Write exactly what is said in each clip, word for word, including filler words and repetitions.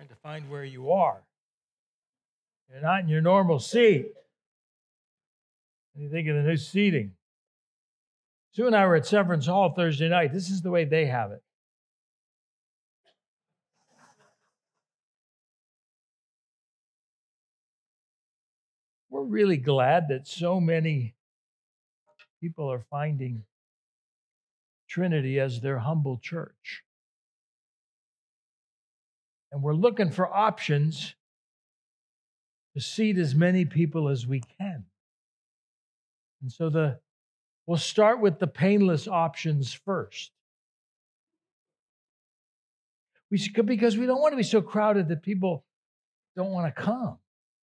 to find where you are. You're not in your normal seat. What do you think of the new seating? Sue and I were at Severance Hall Thursday night. This is the way they have it. We're really glad that so many people are finding Trinity as their humble church. And we're looking for options to seat as many people as we can. And so the we'll start with the painless options first. We should, because we don't want to be so crowded that people don't want to come.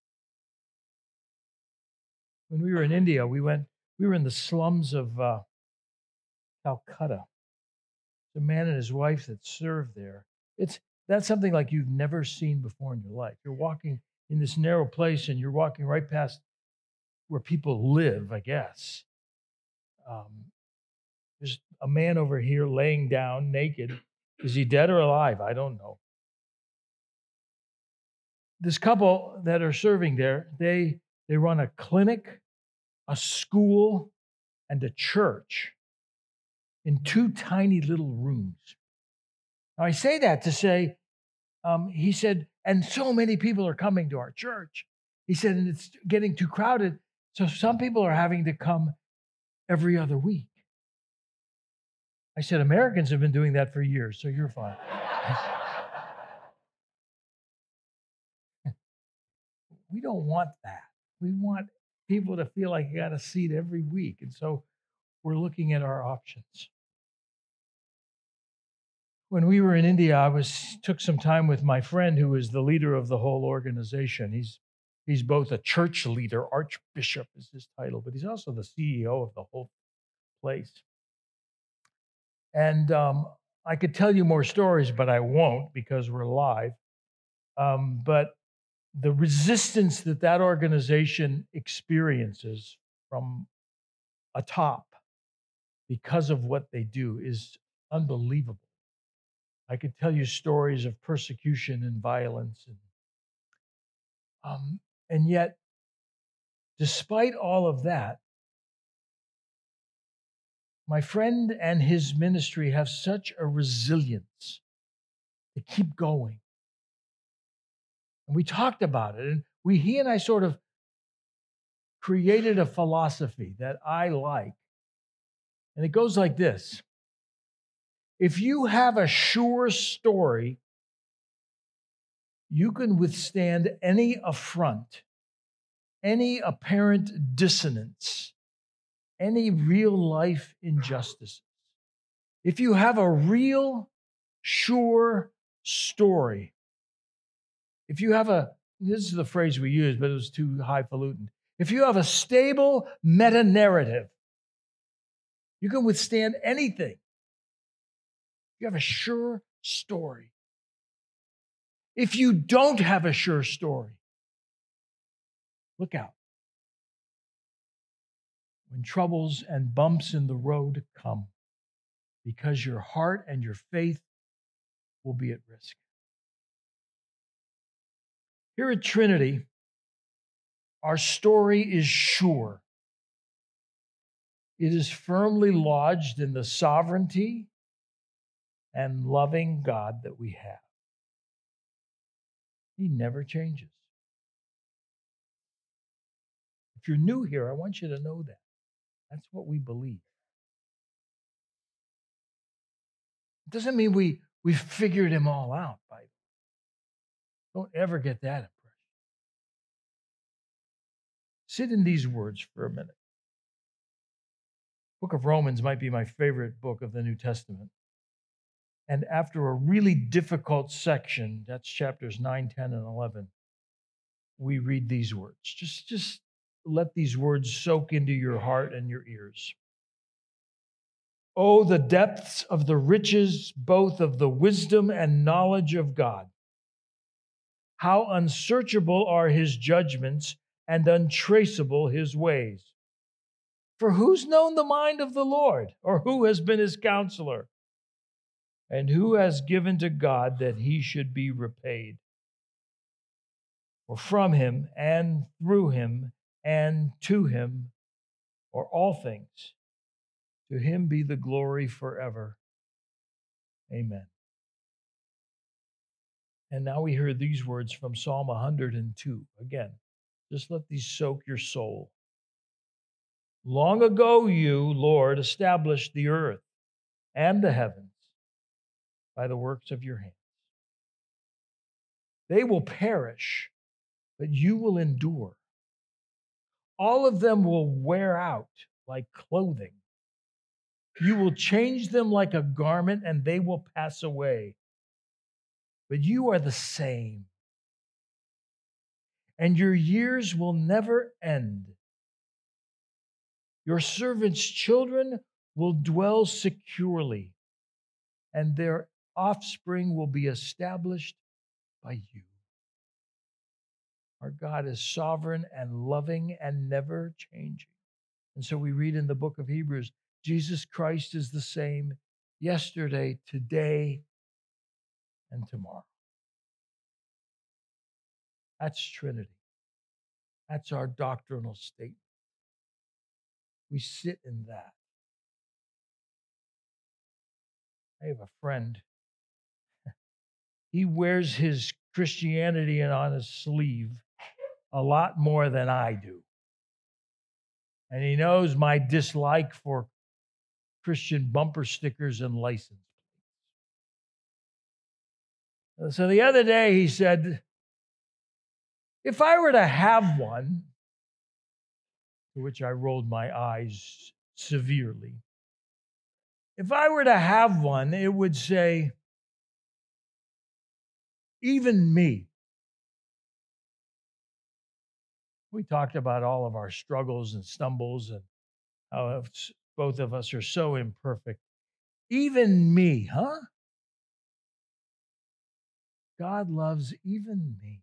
When we were in India, we went. We were in the slums of uh, Calcutta. The man and his wife that served there. It's that's something like you've never seen before in your life. You're walking in this narrow place, and you're walking right past where people live, I guess. Um, there's a man over here laying down naked. Is he dead or alive? I don't know. This couple that are serving there, they they run a clinic, a school, and a church in two tiny little rooms. Now, I say that to say, um, he said, and so many people are coming to our church. He said, and it's getting too crowded, so some people are having to come every other week. I said, Americans have been doing that for years, so you're fine. We don't want that. We want people to feel like you got a seat every week. And so we're looking at our options. When we were in India, I was took some time with my friend who is the leader of the whole organization. He's he's both a church leader, archbishop is his title, but he's also the C E O of the whole place. And um, I could tell you more stories, but I won't because we're live. Um, but the resistance that that organization experiences from atop because of what they do is unbelievable. I could tell you stories of persecution and violence. And, um, and yet, despite all of that, my friend and his ministry have such a resilience to keep going. And we talked about it, and we he and I sort of created a philosophy that I like. And it goes like this. If you have a sure story, you can withstand any affront, any apparent dissonance, any real life injustices. If you have a real, sure story, if you have a, this is the phrase we use, but it was too highfalutin. If you have a stable meta-narrative, you can withstand anything. You have a sure story. If you don't have a sure story, look out. When troubles and bumps in the road come, because your heart and your faith will be at risk. Here at Trinity, our story is sure. It is firmly lodged in the sovereignty and loving God that we have. He never changes. If you're new here, I want you to know that. That's what we believe. It doesn't mean we, we figured him all out, Bible. Don't ever get that impression. Sit in these words for a minute. Book of Romans might be my favorite book of the New Testament. And after a really difficult section, that's chapters nine, ten, and eleven, we read these words. Just, just let these words soak into your heart and your ears. Oh, the depths of the riches, both of the wisdom and knowledge of God. How unsearchable are his judgments and untraceable his ways. For who's known the mind of the Lord, or who has been his counselor? And who has given to God that he should be repaid? or from him, and through him, and to him, or all things. To him be the glory forever. Amen. And now we hear these words from Psalm one hundred two. Again, just let these soak your soul. Long ago you, Lord, established the earth and the heavens by the works of your hands. They will perish, but you will endure. All of them will wear out like clothing. You will change them like a garment, and they will pass away. But you are the same, and your years will never end. Your servants' children will dwell securely, and their offspring will be established by you. Our God is sovereign and loving and never changing. And so we read in the book of Hebrews, Jesus Christ is the same yesterday, today, and tomorrow. That's Trinity. That's our doctrinal statement. We sit in that. I have a friend. He wears his Christianity on his sleeve a lot more than I do. And he knows my dislike for Christian bumper stickers and license plates. So the other day he said, if I were to have one, to which I rolled my eyes severely, if I were to have one, it would say, even me. We talked about all of our struggles and stumbles and how both of us are so imperfect. Even me, huh? God loves even me.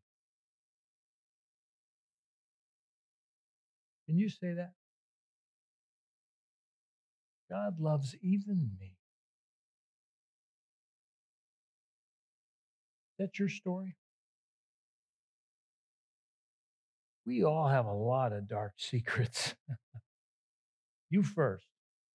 Can you say that? God loves even me. Is that your story? We all have a lot of dark secrets. You first.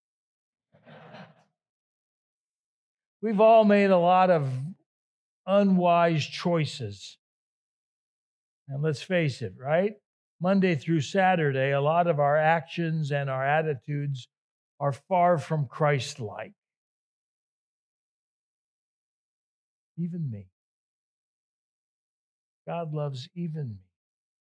We've all made a lot of unwise choices. And let's face it, right? Monday through Saturday, a lot of our actions and our attitudes are far from Christ-like. Even me. God loves even me.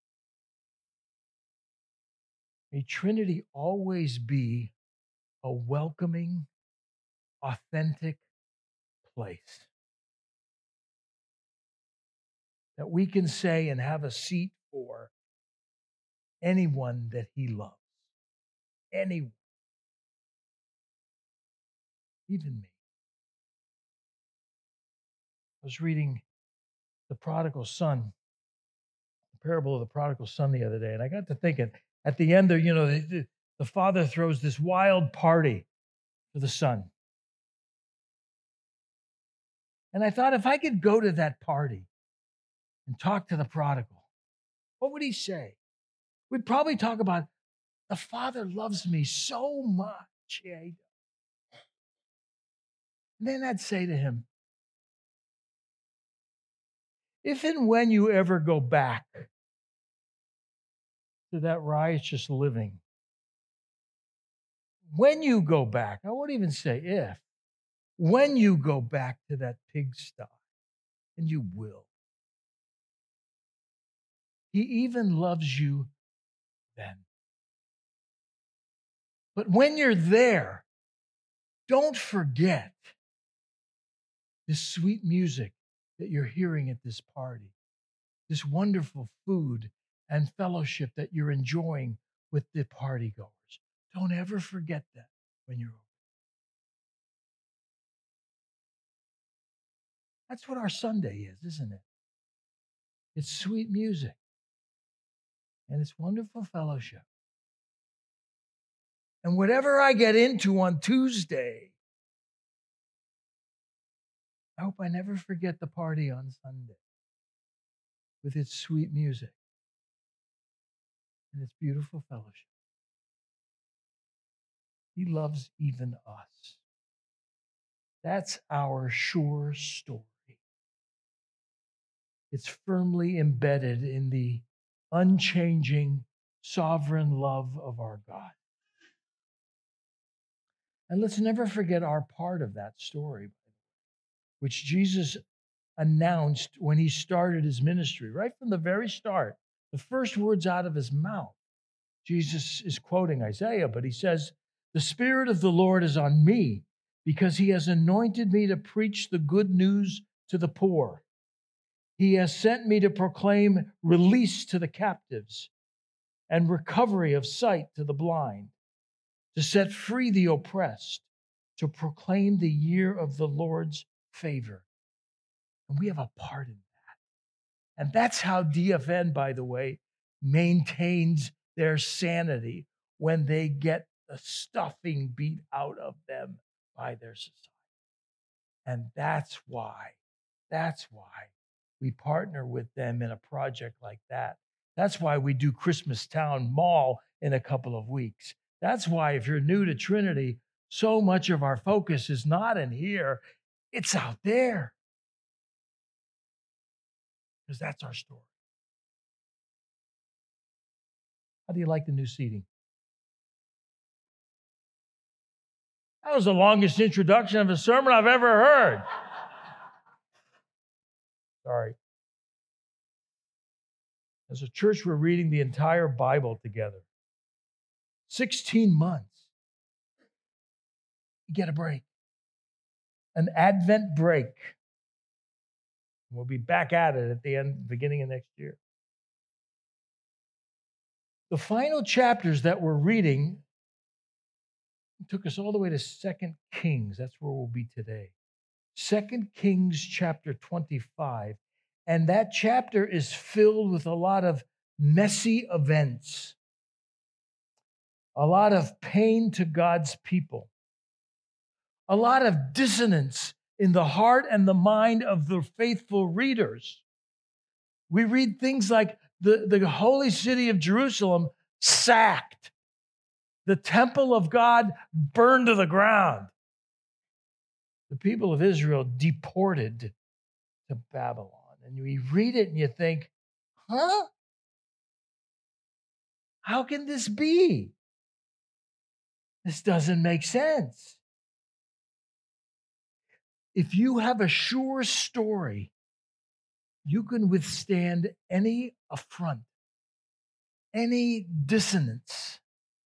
May Trinity always be a welcoming, authentic place that we can say and have a seat for anyone that he loves. Anyone. Even me. I was reading the prodigal son, the parable of the prodigal son the other day, and I got to thinking, at the end there, you know, the, the father throws this wild party for the son. And I thought, if I could go to that party and talk to the prodigal, what would he say? We'd probably talk about, the father loves me so much. Yeah, he does. And then I'd say to him, if and when you ever go back to that righteous living, when you go back, I won't even say if, when you go back to that pigsty, and you will, he even loves you then. But when you're there, don't forget this sweet music that you're hearing at this party, this wonderful food and fellowship that you're enjoying with the party goers. Don't ever forget that when you're over. That's what our Sunday is, isn't it? It's sweet music. And it's wonderful fellowship. And whatever I get into on Tuesday, I hope I never forget the party on Sunday with its sweet music. and it's beautiful fellowship. He loves even us. That's our sure story. It's firmly embedded in the unchanging, sovereign love of our God. And let's never forget our part of that story, which Jesus announced when he started his ministry, right from the very start. The first words out of his mouth, Jesus is quoting Isaiah, but he says, "The Spirit of the Lord is on me because he has anointed me to preach the good news to the poor. He has sent me to proclaim release to the captives and recovery of sight to the blind, to set free the oppressed, to proclaim the year of the Lord's favor." And we have a part in that. And that's how D F N, by the way, maintains their sanity when they get the stuffing beat out of them by their society. And that's why, that's why we partner with them in a project like that. That's why we do Christmas Town Mall in a couple of weeks. That's why, if you're new to Trinity, so much of our focus is not in here, it's out there. Because that's our story. How do you like the new seating? That was the longest introduction of a sermon I've ever heard. Sorry. As a church, we're reading the entire Bible together. sixteen months. You get a break. An Advent break. We'll be back at it at the end, beginning of next year. The final chapters that we're reading took us all the way to Second Kings. That's where we'll be today. Second Kings chapter twenty-five. And that chapter is filled with a lot of messy events, a lot of pain to God's people, a lot of dissonance in the heart and the mind of the faithful readers. We read things like the, the holy city of Jerusalem sacked, the temple of God burned to the ground, the people of Israel deported to Babylon. And you read it and you think, huh? How can this be? This doesn't make sense. If you have a sure story, you can withstand any affront, any dissonance,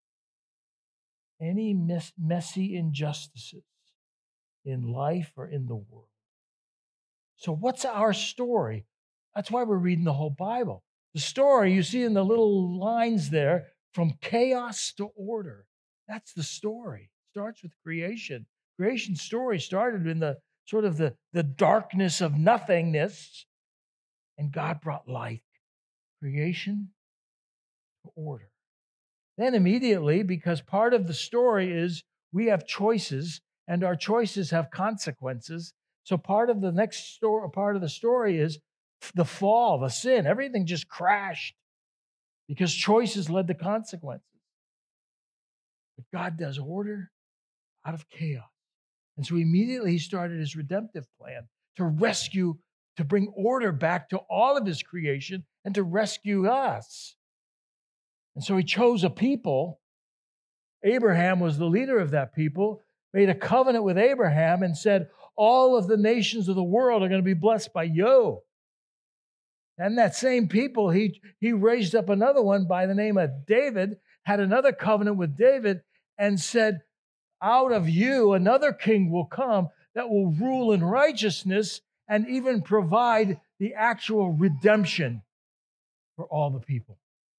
any mess, messy injustices in life or in the world. So what's our story? That's why we're reading the whole Bible. The story you see in the little lines there, from chaos to order. That's the story. It starts with creation. Creation story started in the sort of the, the darkness of nothingness, and God brought light. Creation to order. Then immediately, because part of the story is we have choices, and our choices have consequences. So part of the next story, part of the story is the fall, the sin. Everything just crashed because choices led to consequences. But God does order out of chaos. And so immediately he started his redemptive plan to rescue, to bring order back to all of his creation and to rescue us. And so he chose a people. Abraham was the leader of that people, made a covenant with Abraham and said, all of the nations of the world are going to be blessed by you. And that same people, he, he raised up another one by the name of David, had another covenant with David, and said, out of you, another king will come that will rule in righteousness and even provide the actual redemption for all the people.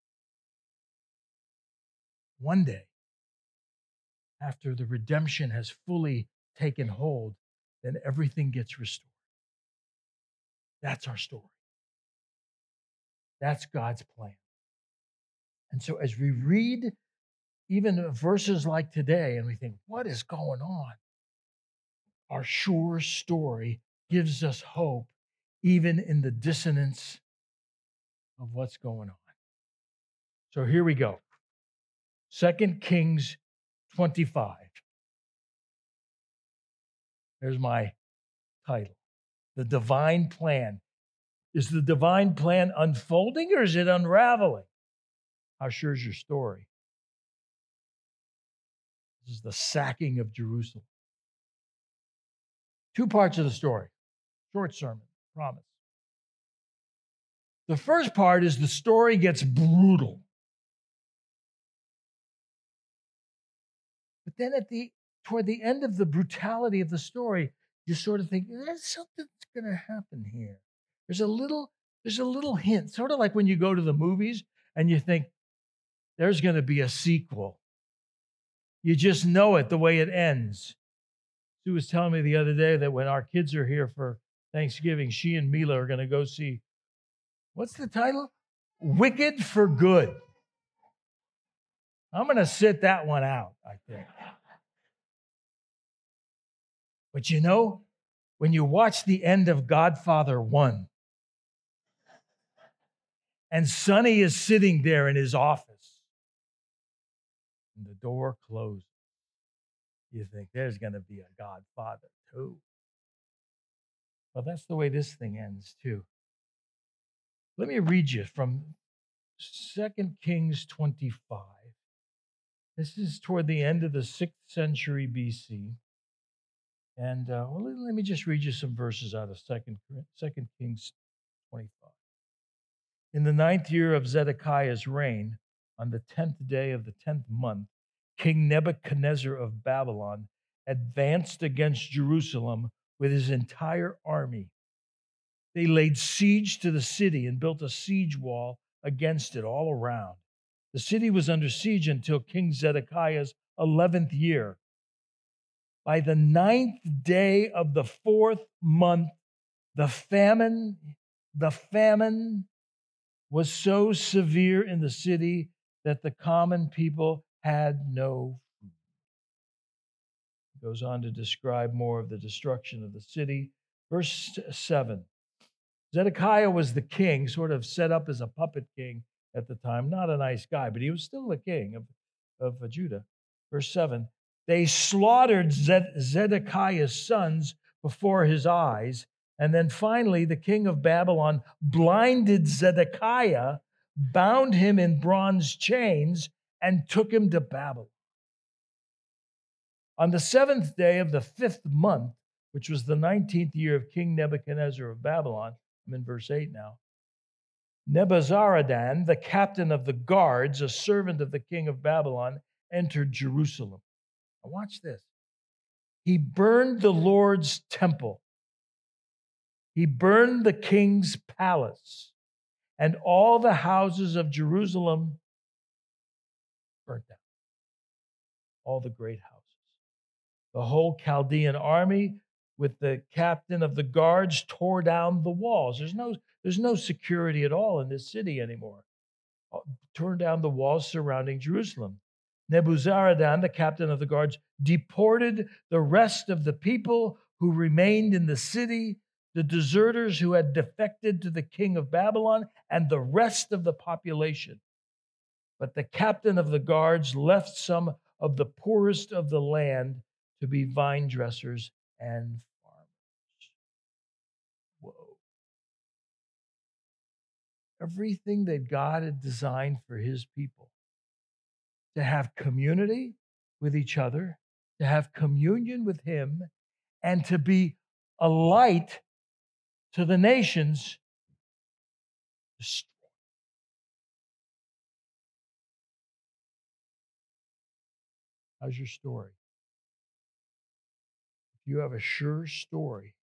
One day, after the redemption has fully taken hold, then everything gets restored. That's our story. That's God's plan. And so as we read even verses like today and we think, what is going on? Our sure story gives us hope even in the dissonance of what's going on. So here we go. Second Kings twenty-five. There's my title. The divine plan. Is the divine plan unfolding or is it unraveling? How sure is your story? This is the sacking of Jerusalem. Two parts of the story. Short sermon, promise. The first part is the story gets brutal. But then at the toward the end of the brutality of the story, you sort of think, there's something that's going to happen here. There's a little, there's a little hint, sort of like when you go to the movies and you think, there's going to be a sequel. You just know it the way it ends. Sue was telling me the other day that when our kids are here for Thanksgiving, she and Mila are going to go see, what's the title? Wicked for Good. I'm going to sit that one out, I think. But you know, when you watch the end of Godfather one, and Sonny is sitting there in his office, and the door closes, you think there's going to be a Godfather two. Well, that's the way this thing ends, too. Let me read you from Second Kings twenty-five. This is toward the end of the sixth century B C. And uh, well, let me just read you some verses out of Second Kings twenty-five. In the ninth year of Zedekiah's reign, on the tenth day of the tenth month, King Nebuchadnezzar of Babylon advanced against Jerusalem with his entire army. They laid siege to the city and built a siege wall against it all around. The city was under siege until King Zedekiah's eleventh year. By the ninth day of the fourth month, the famine, the famine was so severe in the city that the common people had no food. It goes on to describe more of the destruction of the city. Verse seven. Zedekiah was the king, sort of set up as a puppet king at the time. Not a nice guy, but he was still the king of, of Judah. Verse seven. They slaughtered Zedekiah's sons before his eyes. And then finally, the king of Babylon blinded Zedekiah, bound him in bronze chains, and took him to Babylon. On the seventh day of the fifth month, which was the nineteenth year of King Nebuchadnezzar of Babylon, I'm in verse eight now, Nebuzaradan, the captain of the guards, a servant of the king of Babylon, entered Jerusalem. Now watch this. He burned the Lord's temple. He burned the king's palace, and all the houses of Jerusalem burnt down. All the great houses. The whole Chaldean army with the captain of the guards tore down the walls. There's no, there's no security at all in this city anymore. Tore down the walls surrounding Jerusalem. Nebuzaradan, the captain of the guards, deported the rest of the people who remained in the city, the deserters who had defected to the king of Babylon, and the rest of the population. But the captain of the guards left some of the poorest of the land to be vine dressers and farmers. Whoa. Everything that God had designed for his people, to have community with each other, to have communion with him, and to be a light to the nations, destroyed. How's your story? If you have a sure story,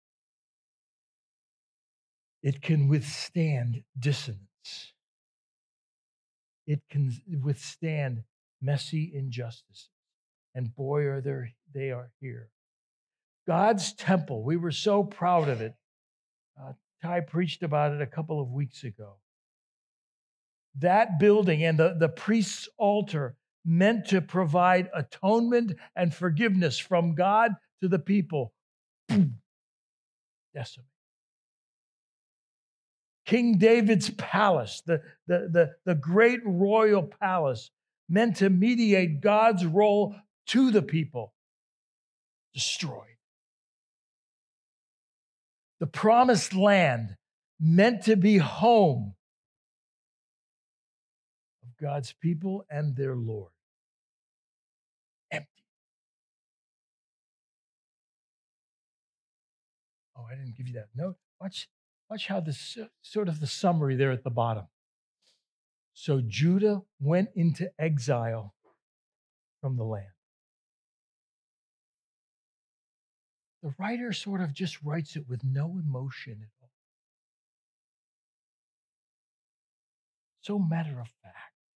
it can withstand dissonance. It can withstand messy injustices. And boy, are there, they are here. God's temple, we were so proud of it. Uh, Ty preached about it a couple of weeks ago. That building and the, the priest's altar meant to provide atonement and forgiveness from God to the people. Boom. Decimated. King David's palace, the, the, the, the great royal palace, meant to mediate God's role to the people, destroyed. The promised land, meant to be home of God's people and their Lord, empty. Oh, I didn't give you that note. Watch, watch how this sort of the summary there at the bottom. So Judah went into exile from the land. The writer sort of just writes it with no emotion at all. So matter of fact.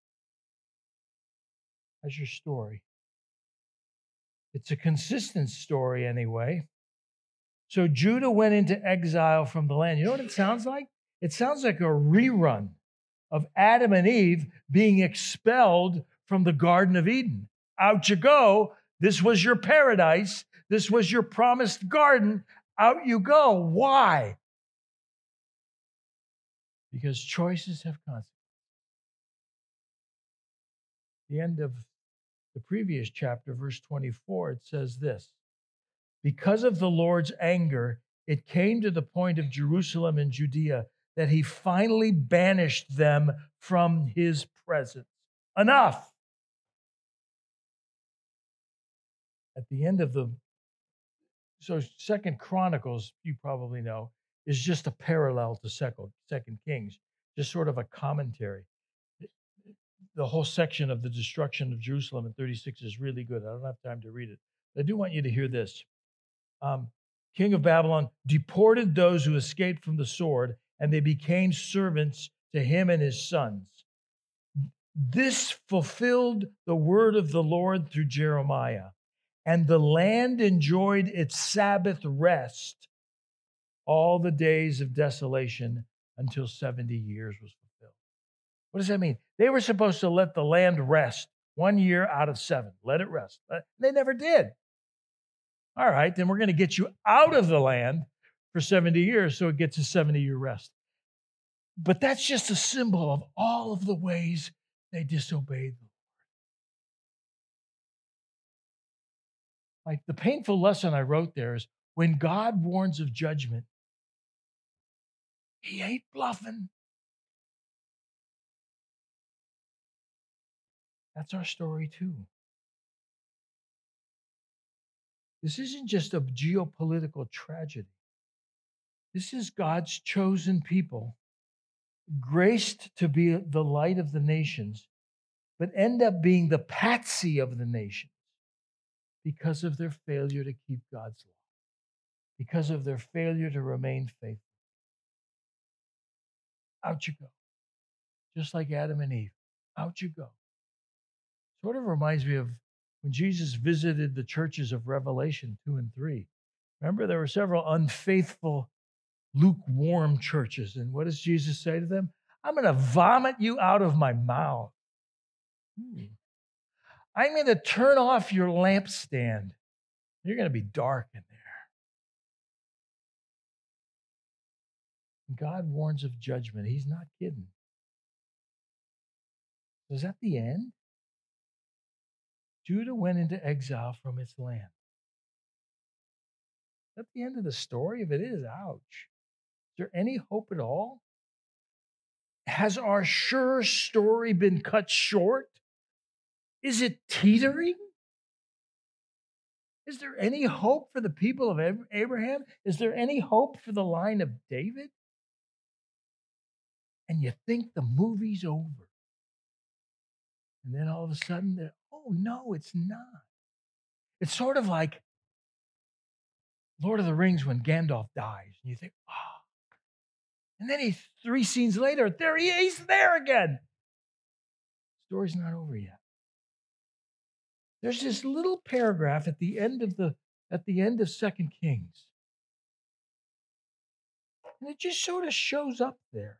As your story. It's a consistent story anyway. So Judah went into exile from the land. You know what it sounds like? It sounds like a rerun of Adam and Eve being expelled from the Garden of Eden. Out you go. This was your paradise. This was your promised garden. Out you go. Why? Because choices have consequences. The end of the previous chapter, verse twenty-four, it says this. Because of the Lord's anger, it came to the point of Jerusalem and Judea that he finally banished them from his presence. Enough. At the end of the, so Second Chronicles, you probably know, is just a parallel to Second, Second Kings, just sort of a commentary. The whole section of the destruction of Jerusalem in thirty-six is really good. I don't have time to read it. I do want you to hear this. Um, King of Babylon deported those who escaped from the sword, and they became servants to him and his sons. This fulfilled the word of the Lord through Jeremiah, and the land enjoyed its Sabbath rest all the days of desolation until seventy years was fulfilled. What does that mean? They were supposed to let the land rest one year out of seven. Let it rest. They never did. All right, then we're going to get you out of the land for seventy years, so it gets a seventy-year rest. But that's just a symbol of all of the ways they disobeyed the Lord. Like the painful lesson I wrote there is when God warns of judgment, he ain't bluffing. That's our story too. This isn't just a geopolitical tragedy. This is God's chosen people, graced to be the light of the nations, but end up being the patsy of the nations because of their failure to keep God's law, because of their failure to remain faithful. Out you go. Just like Adam and Eve. Out you go. Sort of reminds me of when Jesus visited the churches of Revelation two and three. Remember, there were several unfaithful, lukewarm churches. And what does Jesus say to them? I'm going to vomit you out of my mouth. Hmm. I'm going to turn off your lampstand. You're going to be dark in there. God warns of judgment. He's not kidding. So is that the end? Judah went into exile from its land. Is that the end of the story? If it is, ouch. Is there any hope at all? Has our sure story been cut short? Is it teetering? Is there any hope for the people of Abraham? Is there any hope for the line of David? And you think the movie's over. And then all of a sudden, oh, no, it's not. It's sort of like Lord of the Rings when Gandalf dies. And you think, oh. And then he, three scenes later, there he is, he's there again. The story's not over yet. There's this little paragraph at the end of the at the end of Second Kings. And it just sort of shows up there.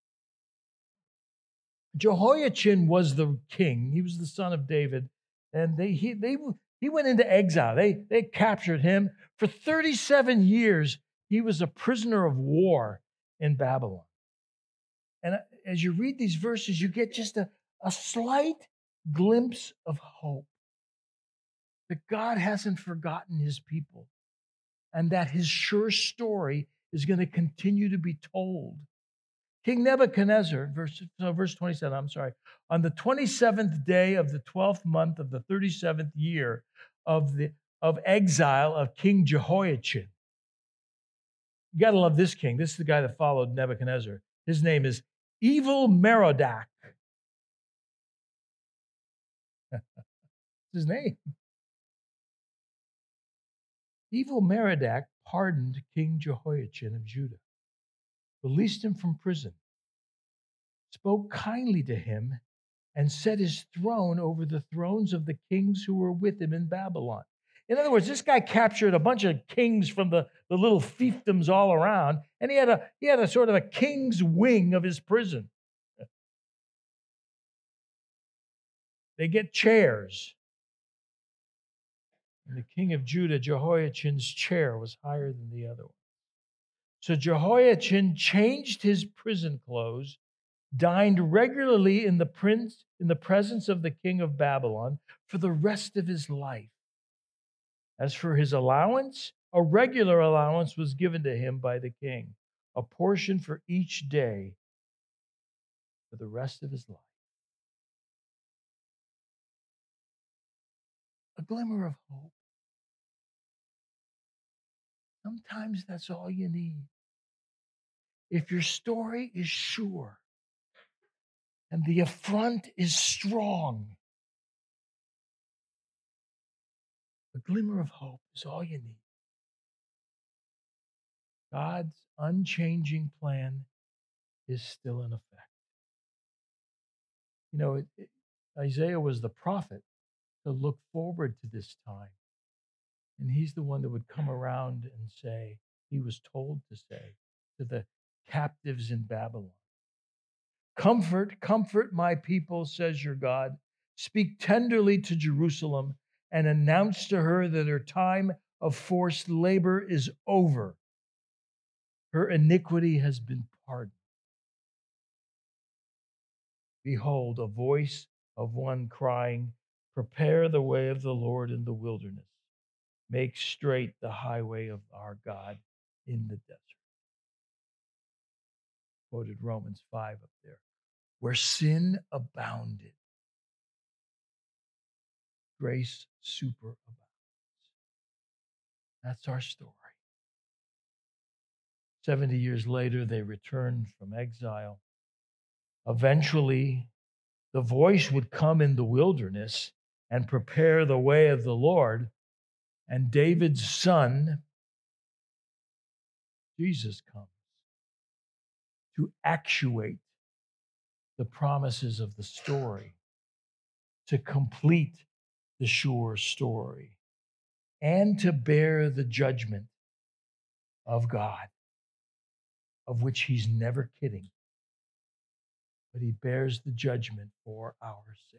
Jehoiachin was the king. He was the son of David. And they he they he went into exile. They they captured him. For thirty-seven years, he was a prisoner of war in Babylon. And as you read these verses, you get just a, a slight glimpse of hope that God hasn't forgotten his people and that his sure story is going to continue to be told. King Nebuchadnezzar, verse, no, verse twenty-seven, I'm sorry, on the twenty-seventh day of the twelfth month of the thirty-seventh year of the of exile of King Jehoiachin. You got to love this king. This is the guy that followed Nebuchadnezzar. His name is Evil Merodach. That's his name. Evil Merodach pardoned King Jehoiachin of Judah, released him from prison, spoke kindly to him, and set his throne over the thrones of the kings who were with him in Babylon. In other words, this guy captured a bunch of kings from the, the little fiefdoms all around, and he had a he had a sort of a king's wing of his prison. They get chairs. And the king of Judah, Jehoiachin's chair was higher than the other one. So Jehoiachin changed his prison clothes, dined regularly in the prince in the presence of the king of Babylon for the rest of his life. As for his allowance, a regular allowance was given to him by the king, a portion for each day for the rest of his life. A glimmer of hope. Sometimes that's all you need. If your story is sure and the affront is strong, a glimmer of hope is all you need. God's unchanging plan is still in effect. You know, it, it, Isaiah was the prophet to look forward to this time. And he's the one that would come around and say, he was told to say to the captives in Babylon, comfort, comfort my people, says your God. Speak tenderly to Jerusalem and announce to her that her time of forced labor is over. Her iniquity has been pardoned. Behold, a voice of one crying, prepare the way of the Lord in the wilderness. Make straight the highway of our God in the desert. Quoted Romans five up there. Where sin abounded, grace superabounds. That's our story. seventy years later, they returned from exile. Eventually, the voice would come in the wilderness and prepare the way of the Lord. And David's son, Jesus, comes to actuate the promises of the story, to complete the sure story, and to bear the judgment of God, of which he's never kidding, but he bears the judgment for our sake.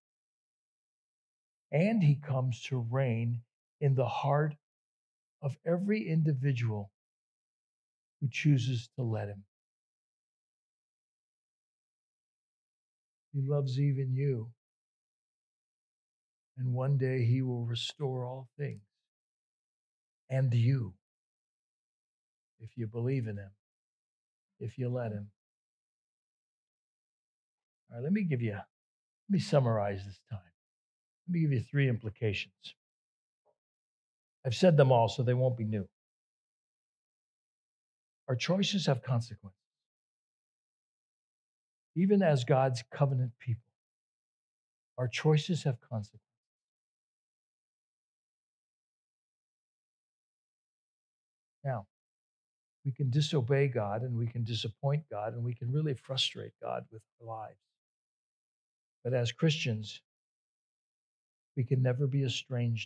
And he comes to reign in the heart of every individual who chooses to let him. He loves even you. And one day he will restore all things. And you, if you believe in him, if you let him. All right, let me give you, let me summarize this time. Let me give you three implications. I've said them all, so they won't be new. Our choices have consequences. Even as God's covenant people, our choices have consequences. Now, we can disobey God and we can disappoint God and we can really frustrate God with our lives. But as Christians, we can never be estranged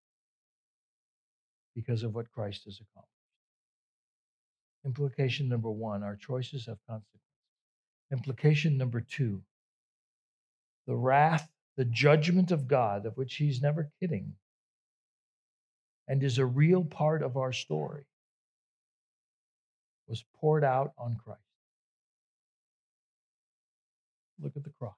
because of what Christ has accomplished. Implication number one, our choices have consequences. Implication number two, the wrath, the judgment of God, of which he's never kidding, and is a real part of our story, was poured out on Christ. Look at the cross.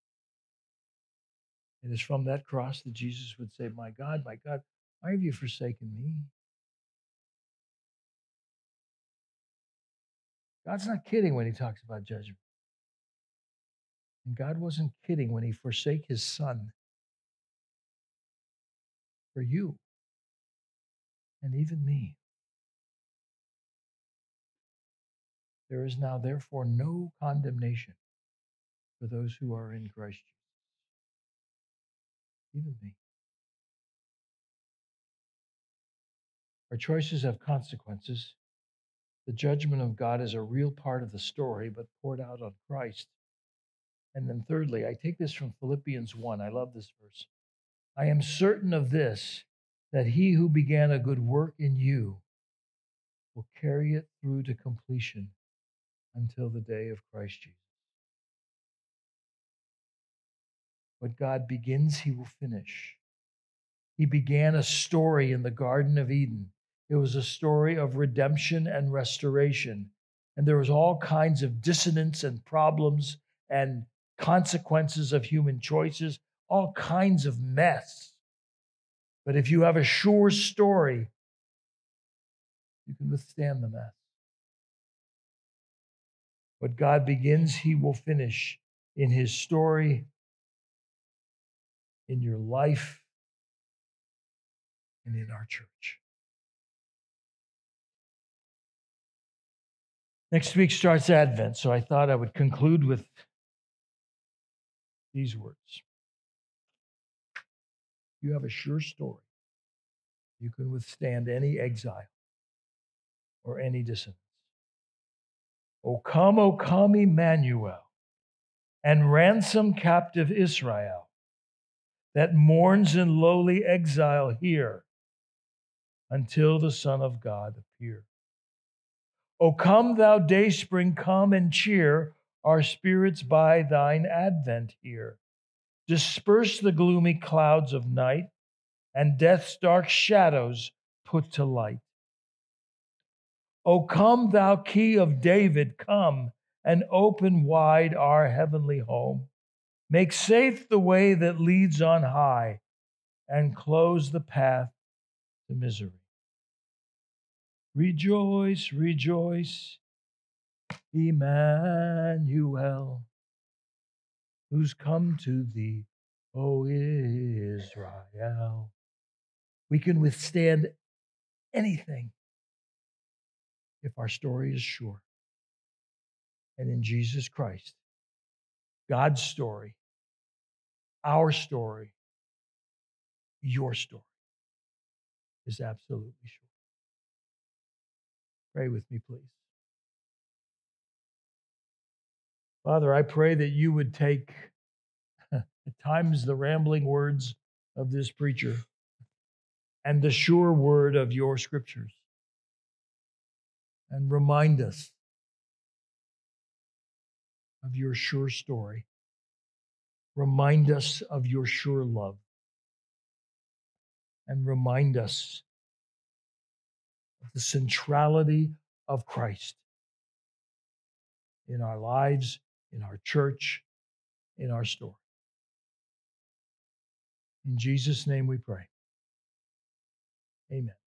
It is from that cross that Jesus would say, my God, my God, why have you forsaken me? God's not kidding when he talks about judgment. And God wasn't kidding when he forsake his son for you and even me. There is now, therefore, no condemnation for those who are in Christ Jesus, even me. Our choices have consequences. The judgment of God is a real part of the story, but poured out on Christ. And then thirdly, I take this from Philippians one. I love this verse. I am certain of this, that he who began a good work in you will carry it through to completion until the day of Christ Jesus. What God begins, he will finish. He began a story in the Garden of Eden. It was a story of redemption and restoration. And there was all kinds of dissonance and problems and consequences of human choices, all kinds of mess. But if you have a sure story, you can withstand the mess. What God begins, he will finish in his story, in your life, and in our church. Next week starts Advent, so I thought I would conclude with these words. You have a sure story. You can withstand any exile or any dissonance. O come, O come, Emmanuel, and ransom captive Israel that mourns in lowly exile here until the Son of God appear. O come, thou dayspring, come and cheer our spirits by thine advent here. Disperse the gloomy clouds of night and death's dark shadows put to light. O come, thou key of David, come and open wide our heavenly home. Make safe the way that leads on high and close the path to misery. Rejoice, rejoice, Emmanuel, who's come to thee, O Israel. We can withstand anything if our story is sure. And in Jesus Christ, God's story, our story, your story is absolutely sure. Pray with me, please. Father, I pray that you would take at times the rambling words of this preacher and the sure word of your scriptures and remind us of your sure story. Remind us of your sure love. And remind us of the centrality of Christ in our lives, in our church, in our story. In Jesus' name we pray. Amen.